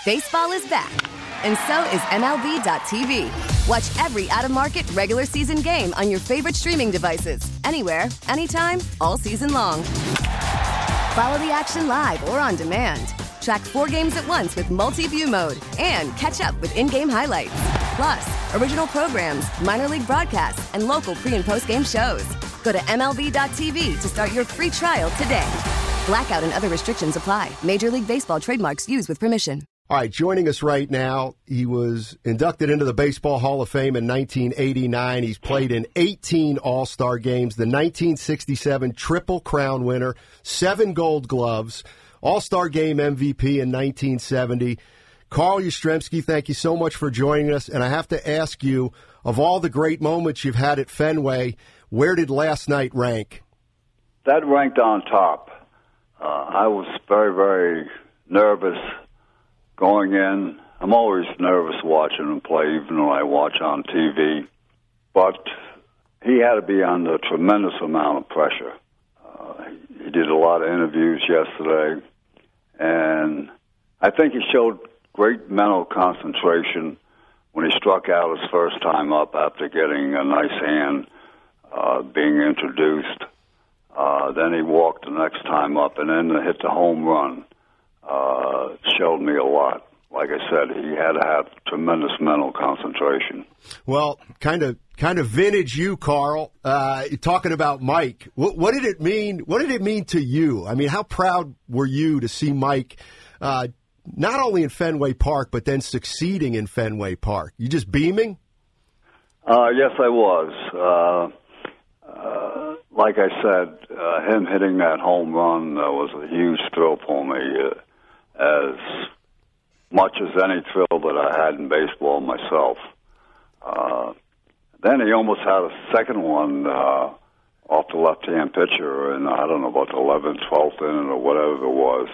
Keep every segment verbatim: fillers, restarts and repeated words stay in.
Baseball is back, and so is M L B dot T V. Watch every out-of-market regular season game on your favorite streaming devices, anywhere, anytime, all season long. Follow the action live or on demand. Track four games at once with multi-view mode and catch up with in-game highlights. Plus, original programs, minor league broadcasts, and local pre- and post-game shows. Go to M L B dot T V to start your free trial today. Blackout and other restrictions apply. Major League Baseball trademarks used with permission. All right, joining us right now, he was inducted into the Baseball Hall of Fame in nineteen eighty-nine. He's played in eighteen All-Star games, the nineteen sixty-seven Triple Crown winner, seven Gold Gloves, All-Star Game M V P in nineteen seventy. Carl Yastrzemski, thank you so much for joining us. And I have to ask you, of all the great moments you've had at Fenway, where did last night rank? That ranked on top. Uh, I was very, very nervous going in. I'm always nervous watching him play, even though I watch on T V. But he had to be under a tremendous amount of pressure. Uh, he did a lot of interviews yesterday, and I think he showed great mental concentration when he struck out his first time up after getting a nice hand uh, being introduced. Uh, then he walked the next time up, and then hit the home run. Uh, showed me a lot. Like I said, he had to have tremendous mental concentration. Well, kind of, kind of vintage you, Carl. Uh, talking about Mike, what, what did it mean? What did it mean to you? I mean, how proud were you to see Mike, uh, not only in Fenway Park, but then succeeding in Fenway Park? You just beaming? Uh, yes, I was. Uh, uh, like I said, uh, him hitting that home run uh, was a huge thrill for me. Uh, as much as any thrill that I had in baseball myself. Uh, then he almost had a second one uh, off the left-hand pitcher, and I don't know about the eleventh, twelfth inning or whatever it was.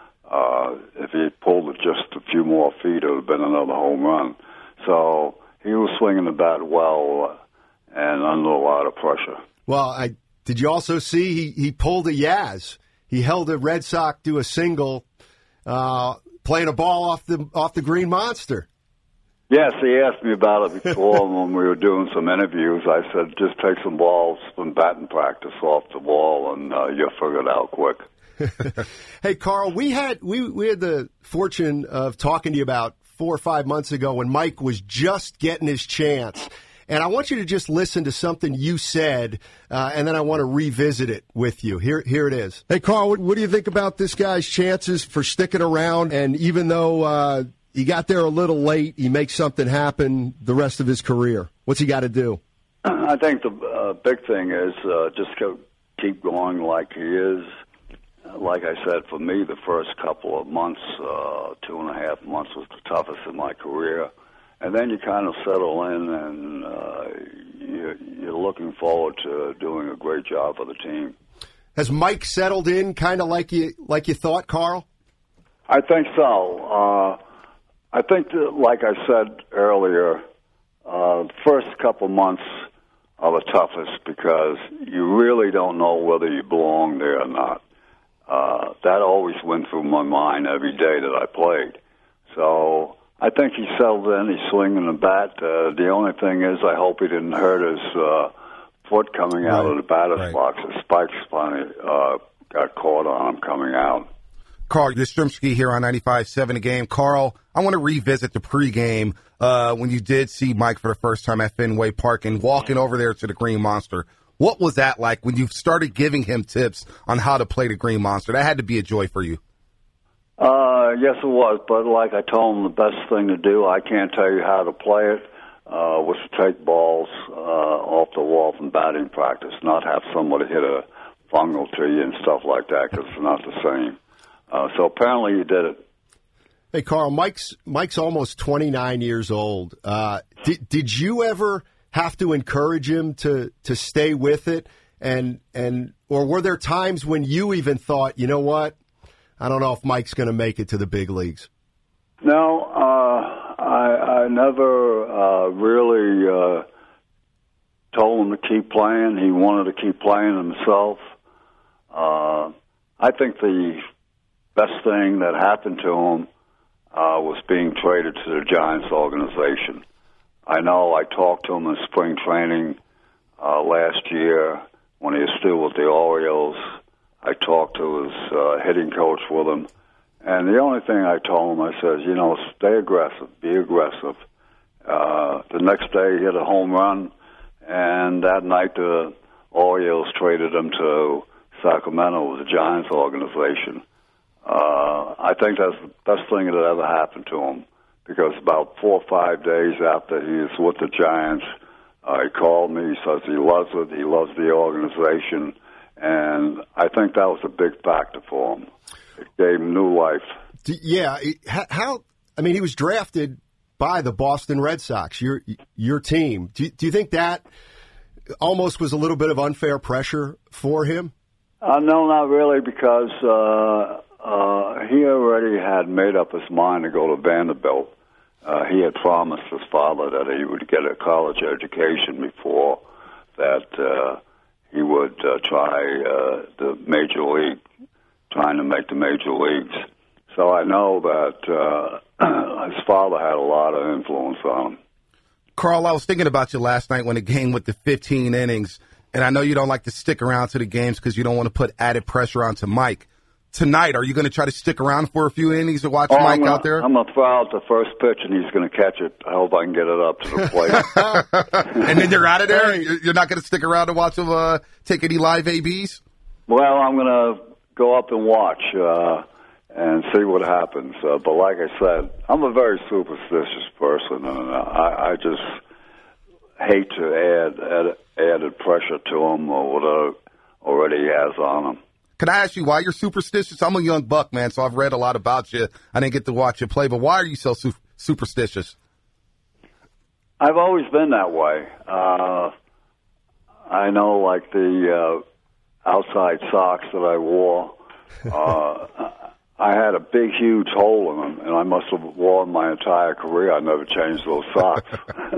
Uh, if he had pulled it just a few more feet, it would have been another home run. So he was swinging the bat well uh, and under a lot of pressure. Well, I did you also see he, he pulled a Yaz? He held a Red Sox to a single, Uh, playing a ball off the off the Green Monster. Yes, he asked me about it before when we were doing some interviews. I said, just take some balls from batting practice off the ball, and uh, you'll figure it out quick. Hey, Carl, we had we, we had the fortune of talking to you about four or five months ago when Mike was just getting his chance. And I want you to just listen to something you said, uh, and then I want to revisit it with you. Here here it is. Hey, Carl, what, what do you think about this guy's chances for sticking around? And even though uh, he got there a little late, he makes something happen the rest of his career. What's he got to do? I think the uh, big thing is uh, just go, keep going like he is. Like I said, for me, the first couple of months, uh, two and a half months was the toughest in my career. And then you kind of settle in, and uh, you're, you're looking forward to doing a great job for the team. Has Mike settled in kind of like you like you thought, Carl? I think so. Uh, I think, that, like I said earlier, uh, the first couple months are the toughest because you really don't know whether you belong there or not. Uh, that always went through my mind every day that I played. So I think he settled in. He's swinging the bat. Uh, the only thing is, I hope he didn't hurt his uh, foot coming out right. of the batter's right. box. His spikes finally uh, got caught on him coming out. Carl Yastrzemski here on ninety-five point seven The Game. Carl, I want to revisit the pregame uh, when you did see Mike for the first time at Fenway Park and walking over there to the Green Monster. What was that like when you started giving him tips on how to play the Green Monster? That had to be a joy for you. Uh, yes, it was. But like I told him, the best thing to do, I can't tell you how to play it, uh, was to take balls uh, off the wall from batting practice, not have somebody hit a fungal to you and stuff like that, because it's not the same. Uh, so apparently you did it. Hey, Carl, Mike's Mike's almost twenty-nine years old. Uh, did did you ever have to encourage him to, to stay with it, and and or were there times when you even thought, you know what, I don't know if Mike's going to make it to the big leagues? No, uh, I, I never uh, really uh, told him to keep playing. He wanted to keep playing himself. Uh, I think the best thing that happened to him uh, was being traded to the Giants organization. I know I talked to him in spring training uh, last year when he was still with the Orioles. I talked to his uh, hitting coach with him. And the only thing I told him, I said, you know, stay aggressive, be aggressive. Uh, the next day he hit a home run, and that night the Orioles traded him to Sacramento, the Giants organization. Uh, I think that's the best thing that ever happened to him, because about four or five days after he was with the Giants, uh, he called me. He says he loves it. He loves the organization. And I think that was a big factor for him. It gave him new life. Yeah. How? I mean, he was drafted by the Boston Red Sox, your your team. Do, do you think that almost was a little bit of unfair pressure for him? Uh, no, not really, because uh, uh, he already had made up his mind to go to Vanderbilt. Uh, he had promised his father that he would get a college education before that uh, he would uh, try uh, the major league, trying to make the major leagues. So I know that uh, his father had a lot of influence on him. Carl, I was thinking about you last night when the game went to fifteen innings, and I know you don't like to stick around to the games because you don't want to put added pressure onto Mike. Tonight, are you going to try to stick around for a few innings to watch oh, Mike gonna, out there? I'm going to throw out the first pitch, and he's going to catch it. I hope I can get it up to the plate. And then you're out of there? You're not going to stick around to watch him uh, take any live A Bs? Well, I'm going to go up and watch uh, and see what happens. Uh, but like I said, I'm a very superstitious person, and I, I just hate to add, add added pressure to him or whatever already he has on him. Can I ask you why you're superstitious? I'm a young buck, man, so I've read a lot about you. I didn't get to watch you play, but why are you so su- superstitious? I've always been that way. Uh, I know, like the uh, outside socks that I wore, uh, I had a big, huge hole in them, and I must have worn my entire career. I never changed those socks.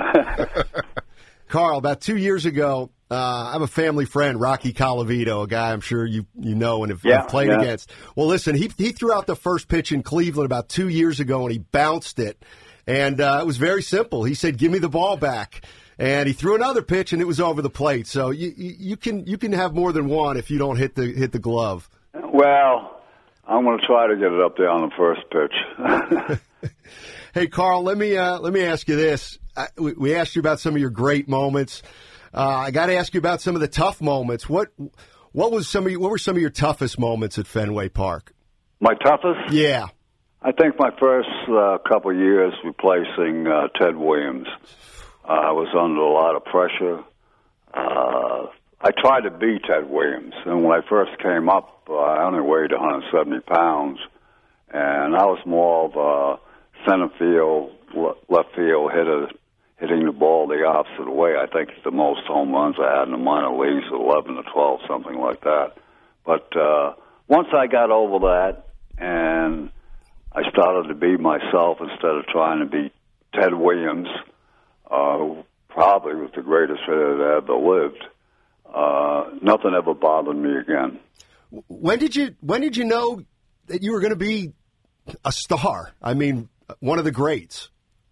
Carl, about two years ago, uh, I have a family friend, Rocky Colavito, a guy I'm sure you you know and have, yeah, have played yeah. against. Well, listen, he he threw out the first pitch in Cleveland about two years ago, and he bounced it. And uh, it was very simple. He said, give me the ball back. And he threw another pitch, and it was over the plate. So you you, you can you can have more than one if you don't hit the hit the glove. Well, I'm going to try to get it up there on the first pitch. Hey, Carl, let me uh, let me ask you this. I, we, we asked you about some of your great moments. Uh, I got to ask you about some of the tough moments. What what was some of your, what were some of your toughest moments at Fenway Park? My toughest? Yeah. I think my first uh, couple of years replacing uh, Ted Williams. Uh, I was under a lot of pressure. Uh, I tried to beat Ted Williams, and when I first came up, uh, I only weighed one hundred seventy pounds, and I was more of a center field, left field hitter, hitting the ball the opposite way. I think the most home runs I had in the minor leagues, eleven to twelve, something like that. But uh, once I got over that, and I started to be myself instead of trying to be Ted Williams, uh, who probably was the greatest hitter that ever lived, uh, nothing ever bothered me again. When did you When did you know that you were going to be a star? I mean, one of the greats.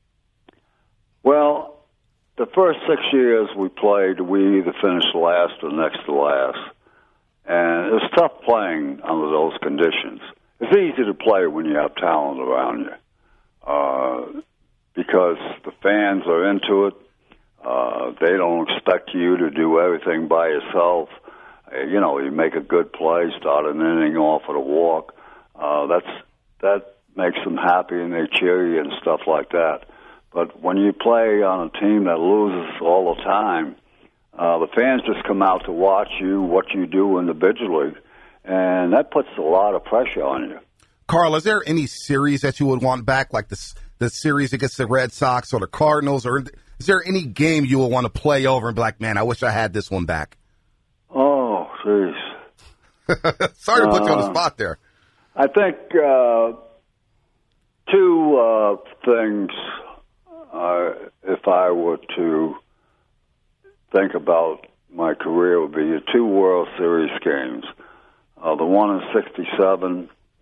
Well, the first six years we played, we either finished last or next to last. And it was tough playing under those conditions. It's easy to play when you have talent around you uh, because the fans are into it. Uh, they don't expect you to do everything by yourself. Uh, you know, you make a good play, start an inning off with a walk. Uh, that's that makes them happy, and they cheer you and stuff like that. But when you play on a team that loses all the time, uh, the fans just come out to watch you, what you do individually, and that puts a lot of pressure on you. Carl, is there any series that you would want back, like the, the series against the Red Sox or the Cardinals, or is there any game you would want to play over and be like, man, I wish I had this one back? Oh, jeez. Sorry to put you on the Uh, spot there. I think uh, two uh, things, uh, if I were to think about my career, would be the two World Series games. Uh, the one in sixty-seven,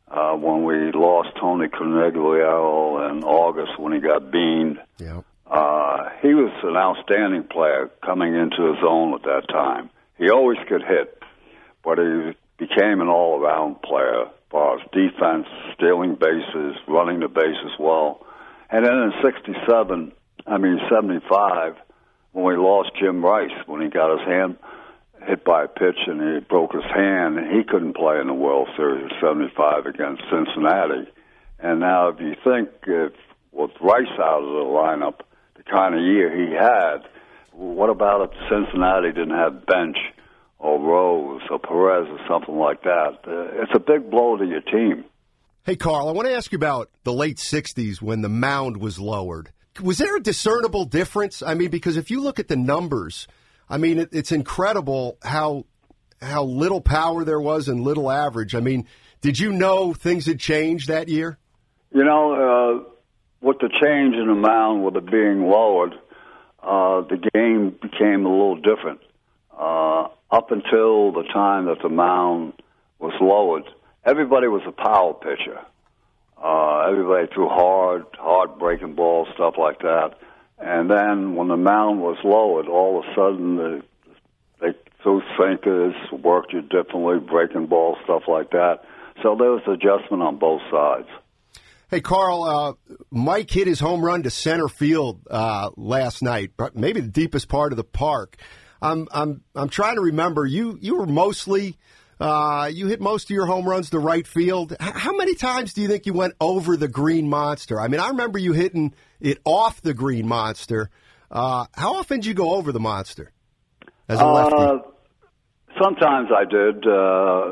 uh, when we lost Tony Conigliaro in August when he got beaned. Yeah. Uh, he was an outstanding player coming into his own at that time. He always could hit, but he became an all-around player as far as defense, stealing bases, running the bases well. And then in sixty-seven, I mean seventy-five, when we lost Jim Rice, when he got his hand hit by a pitch and he broke his hand, he couldn't play in the World Series of seventy-five against Cincinnati. And now if you think if with Rice out of the lineup, the kind of year he had, what about if Cincinnati didn't have Bench or Rose or Perez or something like that? Uh, it's a big blow to your team. Hey, Carl, I want to ask you about the late sixties when the mound was lowered. Was there a discernible difference? I mean, because if you look at the numbers, I mean, it, it's incredible how how little power there was and little average. I mean, did you know things had changed that year? You know, uh, with the change in the mound, with it being lowered, uh, the game became a little different. Uh, up until the time that the mound was lowered, everybody was a power pitcher. Uh, everybody threw hard, hard breaking balls, stuff like that. And then when the mound was lowered, all of a sudden the, they threw sinkers, worked you differently, breaking balls, stuff like that. So there was adjustment on both sides. Hey, Carl, uh, Mike hit his home run to center field uh, last night, maybe the deepest part of the park. I'm I'm I'm trying to remember. You you were mostly uh, you hit most of your home runs to right field. H- how many times do you think you went over the Green Monster? I mean, I remember you hitting it off the Green Monster. Uh, how often did you go over the Monster as a lefty? Uh, sometimes I did. Uh,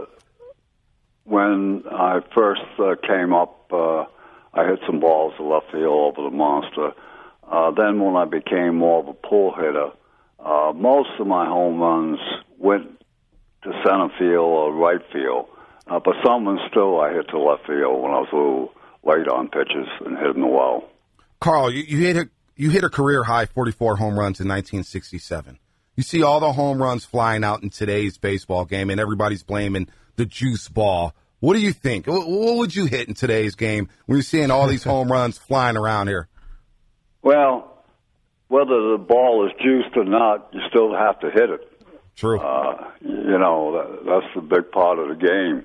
when I first uh, came up, uh, I hit some balls to left field over the Monster. Uh, then when I became more of a pull hitter, uh, most of my home runs went to center field or right field. Uh, but some still I hit to left field when I was a little late on pitches and hit them well. Carl, you, you hit a you hit a career high forty-four home runs in nineteen sixty-seven. You see all the home runs flying out in today's baseball game, and everybody's blaming the juice ball. What do you think? What would you hit in today's game when you're seeing all these home runs flying around here? Well, whether the ball is juiced or not, you still have to hit it. True. Uh, you know, that, that's the big part of the game.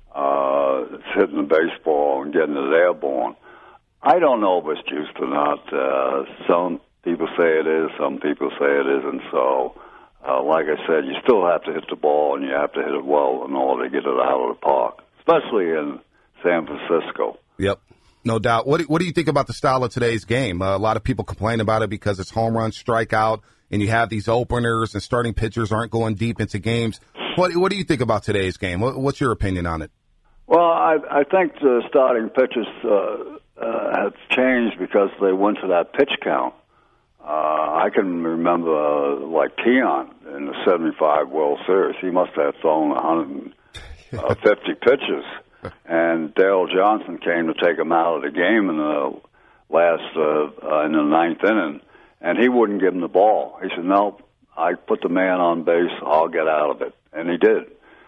Uh, it's hitting the baseball and getting it airborne. I don't know if it's juiced or not. Uh, some people say it is, some people say it isn't. So, uh, like I said, you still have to hit the ball, and you have to hit it well in order to get it out of the park, especially in San Francisco. Yep, no doubt. What do, what do you think about the style of today's game? Uh, a lot of people complain about it because it's home run, strikeout, and you have these openers and starting pitchers aren't going deep into games. What what do you think about today's game? What, what's your opinion on it? Well, I, I think the starting pitchers uh, uh, have changed because they went to that pitch count. Uh, I can remember, uh, like, Keon in the seventy-five World Series. He must have thrown one hundred fifty pitches. And Darrell Johnson came to take him out of the game in the last, uh, uh, in the ninth inning, and he wouldn't give him the ball. He said, no, I put the man on base, I'll get out of it. And he did.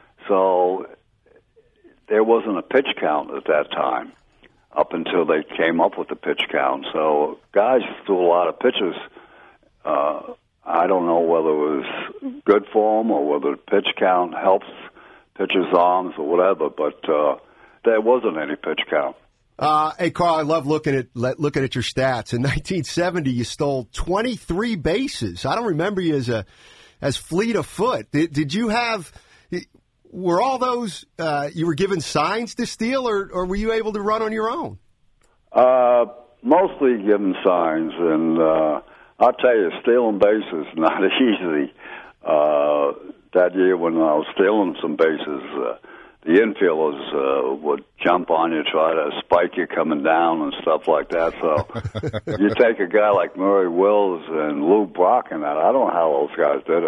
So there wasn't a pitch count at that time up until they came up with the pitch count. So guys threw a lot of pitches. Uh, I don't know whether it was good for them or whether the pitch count helps pitchers' arms or whatever, but uh, there wasn't any pitch count. Uh, hey, Carl, I love looking at looking at your stats. In nineteen seventy, you stole twenty-three bases. I don't remember you as a as fleet of foot. Did, did you have? Were all those uh, you were given signs to steal, or, or were you able to run on your own? Uh, mostly given signs, and uh, I'll tell you, stealing bases is not easy. Uh, that year when I was stealing some bases, uh, the infielders uh, would jump on you, try to spike you coming down and stuff like that. So you take a guy like Murray Wills and Lou Brock and that. I don't know how those guys did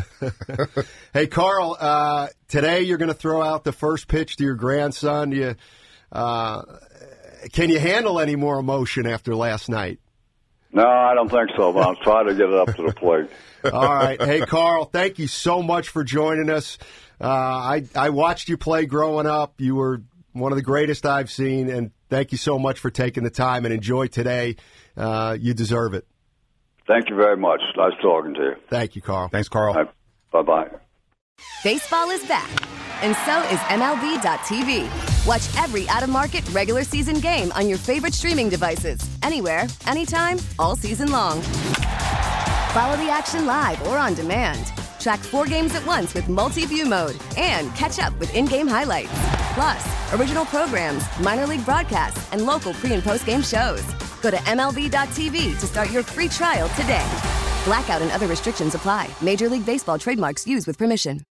it. Hey, Carl, uh, today you're going to throw out the first pitch to your grandson. You, uh, can you handle any more emotion after last night? No, I don't think so, but I'll try to get it up to the plate. All right. Hey, Carl, thank you so much for joining us. Uh, I, I watched you play growing up. You were one of the greatest I've seen, and thank you so much for taking the time and enjoy today. Uh, you deserve it. Thank you very much. Nice talking to you. Thank you, Carl. Thanks, Carl. Right. Bye-bye. Baseball is back, and so is M L B dot T V. Watch every out-of-market regular season game on your favorite streaming devices, anywhere, anytime, all season long. Follow the action live or on demand. Track four games at once with multi-view mode and catch up with in-game highlights. Plus, original programs, minor league broadcasts, and local pre- and post-game shows. Go to M L B dot T V to start your free trial today. Blackout and other restrictions apply. Major League Baseball trademarks used with permission.